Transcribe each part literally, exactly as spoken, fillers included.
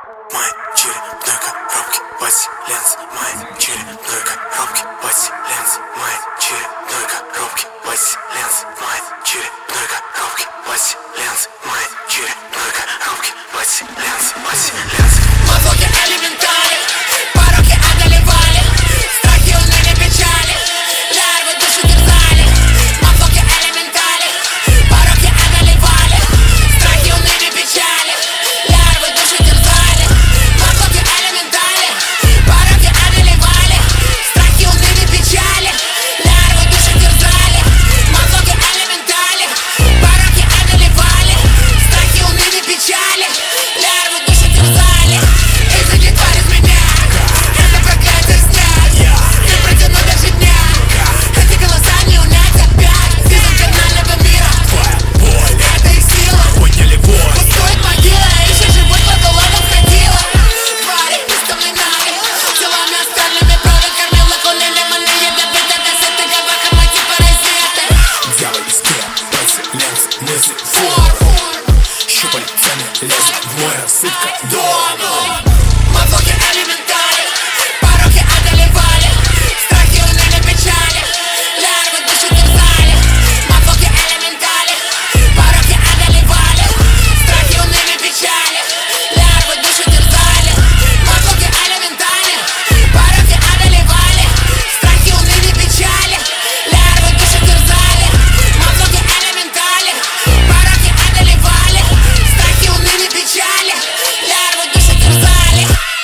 мои черепной коробки, поселенцы, мои черепной коробки, поселенцы, мои черепной коробки, поселенцы, мои черепной коробки, поселенцы, мои черепной коробки, поселенцы, поселенцы. Мазоки элементали, пороки одолевали, страхи, уныния, печали, лярвы души терзали. Мазоки элементали, пороки одолевали, страхи, уныния, печали, лярвы души терзали. Мазоки элементали, пороки одолевали, страхи, уныния, печали, лярвы души терзали. Мазоки элементали, пороки одолевали, страхи, уныния, печали, лярвы души терзали. Эти твари из меня, это проклятие снять, не протяну даже дня. Эти голоса не унять опять из инфернального мира. Это их сила, пустует могила, еще живой потолок ходила. Твари, бесстомные наги, телами остальными провод кормил лакунами, маны ядовиты, кассеты, габаха, мати, паразиты. Дьявольские поселенцы, мысли, Фур, щупальцами лезут в мой рассыпка дома. Мазоки элементали, пороки одолевали, страхи, уныния, печали, лярвы души терзали. Мазоки элементали, пороки одолевали, страхи, уныния, печали, лярвы души терзали. Мазоки элементали, пороки одолевали, страхи, уныния, печали, лярвы души терзали. Мазоки элементали, пороки одолевали, страхи, уныния, печали, лярвы души терзали.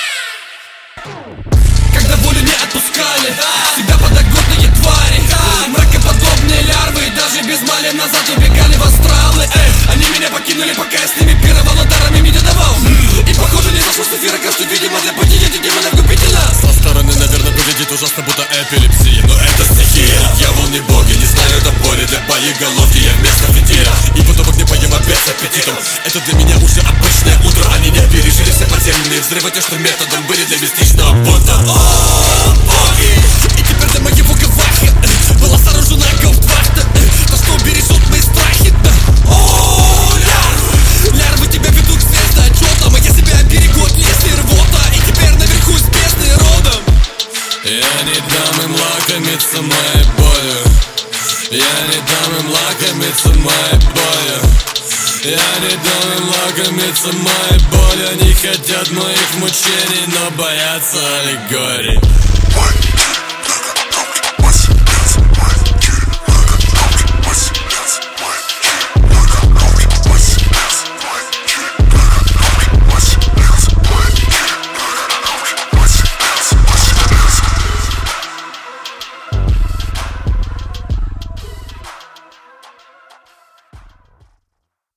Когда волю не отпускали, всегда подоготные твари, мракоподобные лярвы, даже без мали назад убегали в астралы. Эй, они меня покинули, пока я с ними пировал, ударами меня давал. И похоже не зашло, что фера, что, видимо, для подъедет демонов губительно. Со стороны, наверное, выглядит ужасно, будто эпилепсия, но это стихия. Дьявол не боги, не знаю топори для боеголовки, я вместо фитира. И потом не поем обед с аппетитом. Это для меня уже обычное утро. Они не пережили все подземные взрывы, те, что методом были для мистичного бунта. О, боги! И теперь для моего гавахи была сооружена гауптвахта, то, что бережет мои страхи. О, лярвы! Лярвы тебя ведут к звездочетам, а я себя берегу от леса и рвота. И теперь наверху из бездны родом. Я не дам им лакомиться моей болью. Я не дам им лакомиться моей болью. Я не дам им лакомиться моей болью. Они хотят моих мучений, но боятся аллегорий.